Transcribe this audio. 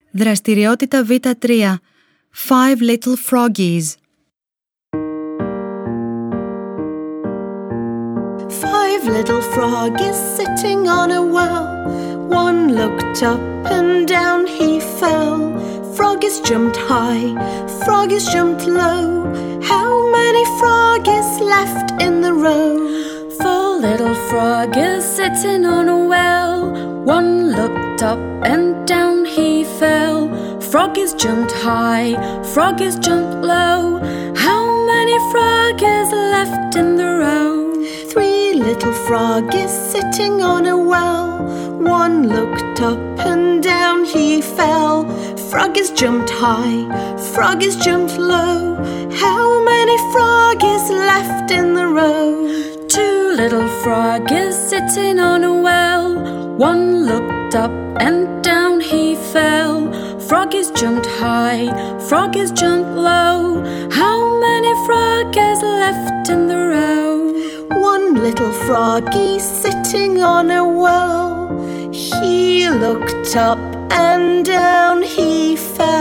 Δραστηριότητα Β3. 5 little froggies. 5 little froggies sitting on a well. One looked up and down he fell. Froggies jumped high, froggies jumped low. How many froggies left in the row? 4 little froggies sitting on a well. One looked up and down he fell. Froggies jumped high, froggies jumped low. How many froggies left in the row? 3 little froggies sitting on a well. One looked up and down he fell. Froggies jumped high, froggies jumped low. How many froggies left in the row? 2 little froggies sitting on a well. One looked up and down he fell. Froggies jumped high, froggies jumped low. How many froggies left in the row? 1 little froggy sitting on a well. He looked up and down he fell.